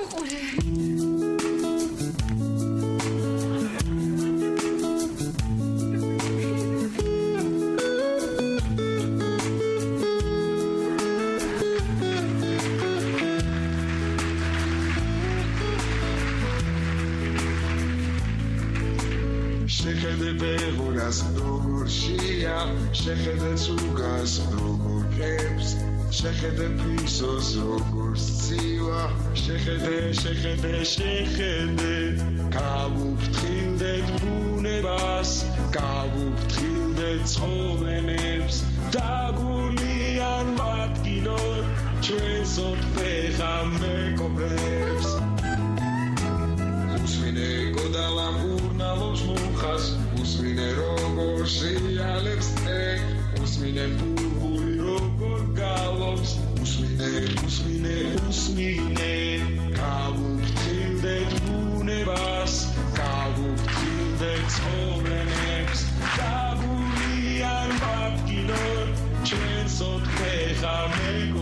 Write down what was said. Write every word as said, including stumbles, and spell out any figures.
უყურე. შეხედე ბეღურას როგორ შია, შეხედე ცუგას როგორ კებს, შეხედე ფისოს როგორ სცივა, შეხედე, შეხედე, შეხედე, გავუფრთხილდეთ ბუნებას, გავუფრთხილდეთ ცხოვრებებს, დაგუნიან მათგინოთ ჩვენს ოთხფეხა მეკობრებს. უსმინე გოდალამ ურნალობს მუხას, უსმინე როგორ შეალებს წე, უსმინე ბულბული როგორ გალობს, უსმინე, უსმინე, უსმინე, გავუფრთხილდეთ ბუნებას, გავუფრთხილდეთ ცხოვრებებს, დაგუნიან მათგინოთ ჩვენს ოთხფეხა მეკობრებს.